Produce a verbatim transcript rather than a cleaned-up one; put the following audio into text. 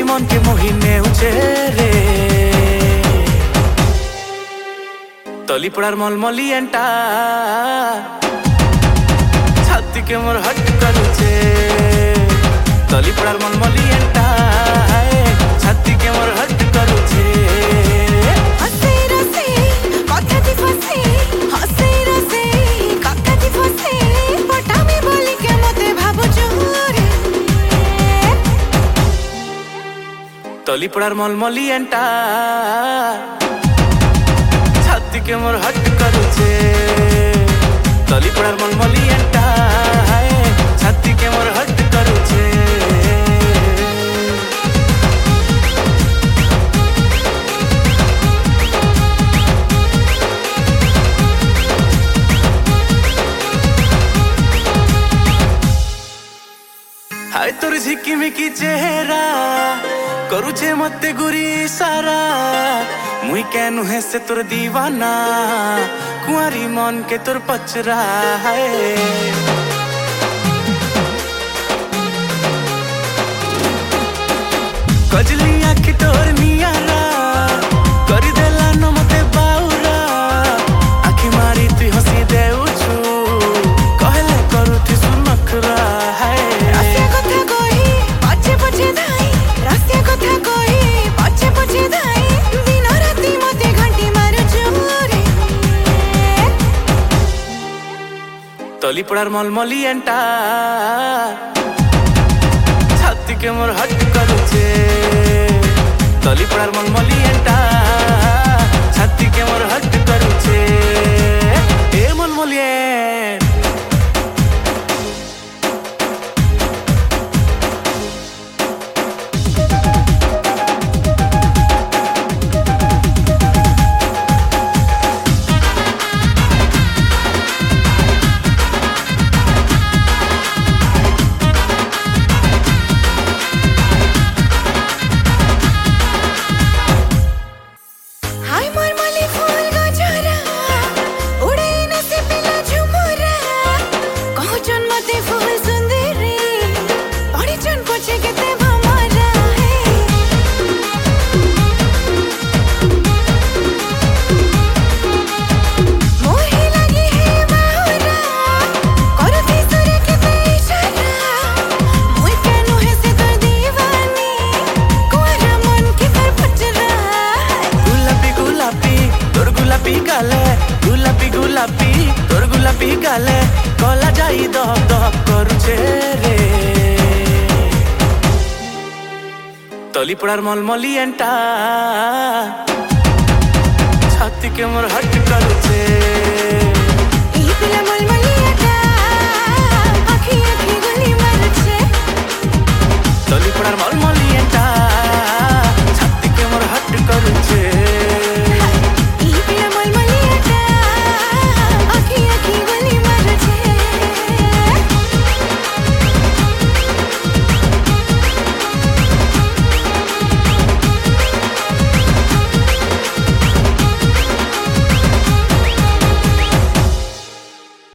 मन के मोहि नेउछे रे तली पड़ार मलमली एंटा छाती के मोर हट करुछे तली पड़ार मलमली एंटा छाती के मोर हट करुछे हसे रसे कथाती फसे हसे रसे कथाती फसे पटामी बोली के मते भाबो जोरे तली पड़ार मलमली एंटा छाती के मोर हट करुछे तली पड़ार मलमली एंटा छाती के मोर हट करुछे हाय तोर झिकिमिकी चेहरा करुछे मते गुरी सारा मुई केनु है से तोर दीवाना कुंवारी मन के तोर पचरा है कजली आखी तोर नियारा करी देला न मते बाउरा आखी मारी तु हसी देउछु कहले करुथि सुनखरा है रस्या कथा कोही पछे पछे धाई रस्या कथा कोही पछे पछे धाई दिन राती मते घंटी मारो जोरे तली पड़ार मलमली एंटा छाती के मोर हट करुछे तली पड़ार मलमली एंटा छाती के मोर हट करुछे ए मलमली गुलाबी गुलाबी तोर गुलाबी गाले गला जाई दह दह करुछे रे तली पड़ार मलमली एंटा छाती के मोर हट करुछे ई पिला मलमली एंटा आखी आखी गुली मारुछे तली पड़ार